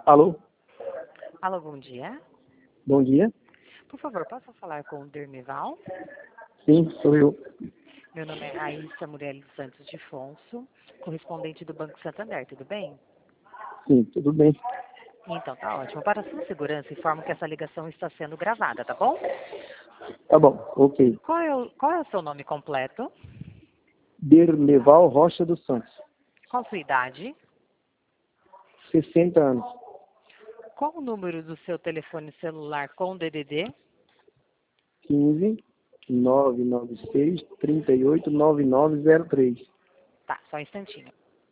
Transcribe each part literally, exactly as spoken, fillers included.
Alô? Alô, bom dia. Bom dia. Por favor, posso falar com o Dermival? Sim, sou eu. Meu nome é Raíssa Murelli dos Santos de Fonso, correspondente do Banco Santander, tudo bem? Sim, tudo bem. Então, tá ótimo. Para sua segurança, informo que essa ligação está sendo gravada, tá bom? Tá bom, ok. Qual é o, qual é o seu nome completo? Derneval Rocha dos Santos. Qual a sua idade? sessenta anos. Qual o número do seu telefone celular com D D D? quinze, nove nove seis, trinta e oito, nove nove zero três. Tá, só um instantinho.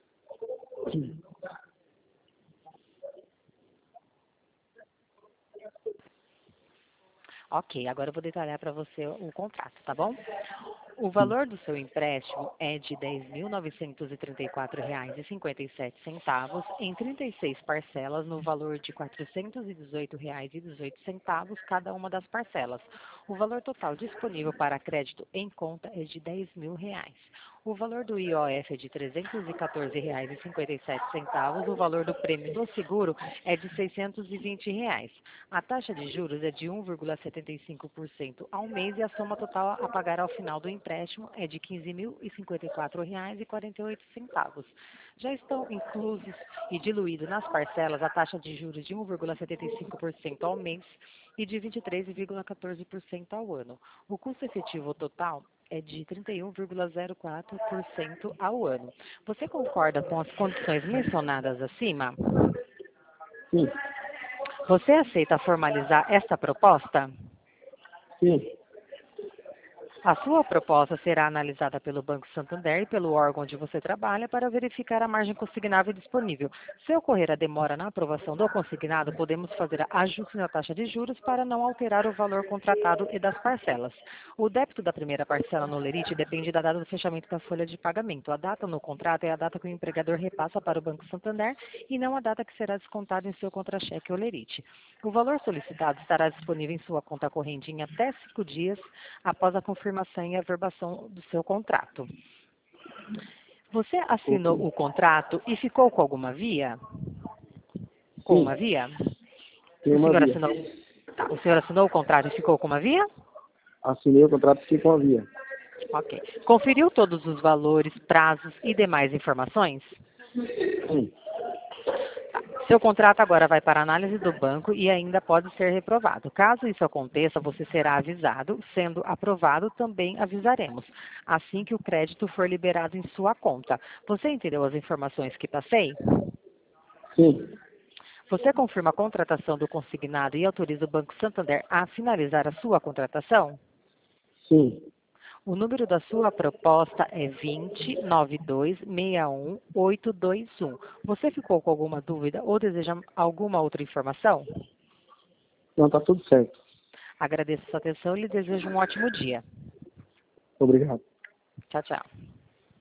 Ok, agora eu vou detalhar para você o contrato, tá bom? O valor do seu empréstimo é de dez mil novecentos e trinta e quatro reais e cinquenta e sete centavos em trinta e seis parcelas no valor de quatrocentos e dezoito reais e dezoito centavos cada uma das parcelas. O valor total disponível para crédito em conta é de dez mil reais. O valor do I O F é de trezentos e quatorze reais e cinquenta e sete centavos. O valor do prêmio do seguro é de seiscentos e vinte reais. A taxa de juros é de um vírgula setenta e cinco por cento ao mês e a soma total a pagar ao final do empréstimo é de quinze mil e cinquenta e quatro reais e quarenta e oito centavos. Já estão inclusos e diluídos nas parcelas a taxa de juros de um vírgula setenta e cinco por cento ao mês e de vinte e três vírgula quatorze por cento ao ano. O custo efetivo total é de trinta e um vírgula zero quatro por cento ao ano. Você concorda com as condições mencionadas acima? Sim, Você aceita formalizar esta proposta? sim, A sua proposta será analisada pelo Banco Santander e pelo órgão onde você trabalha para verificar a margem consignável disponível. Se ocorrer a demora na aprovação do consignado, podemos fazer ajuste na taxa de juros para não alterar o valor contratado e das parcelas. O débito da primeira parcela no Lerite depende da data do fechamento da folha de pagamento. A data no contrato é a data que o empregador repassa para o Banco Santander e não a data que será descontada em seu contra-cheque ou Lerite. O valor solicitado estará disponível em sua conta corrente em até cinco dias após a confirmação e averbação do seu contrato. Você assinou ok. o contrato e ficou com alguma via? Com Sim, uma via? tem O uma senhor via. assinou, tá, o senhor assinou o contrato e ficou com uma via? Assinei o contrato aqui com a via. Ok. Conferiu todos os valores, prazos e demais informações? Sim, Seu contrato agora vai para análise do banco e ainda pode ser reprovado. Caso isso aconteça, você será avisado. Sendo aprovado, também avisaremos, assim que o crédito for liberado em sua conta. Você entendeu as informações que passei? sim, Você confirma a contratação do consignado e autoriza o Banco Santander a finalizar a sua contratação? sim. O número da sua proposta é vinte, noventa e dois, sessenta e um, oitocentos e vinte e um. Você ficou com alguma dúvida ou deseja alguma outra informação? Não, tá tudo certo. Agradeço a sua atenção e lhe desejo um ótimo dia. Obrigado. Tchau, tchau.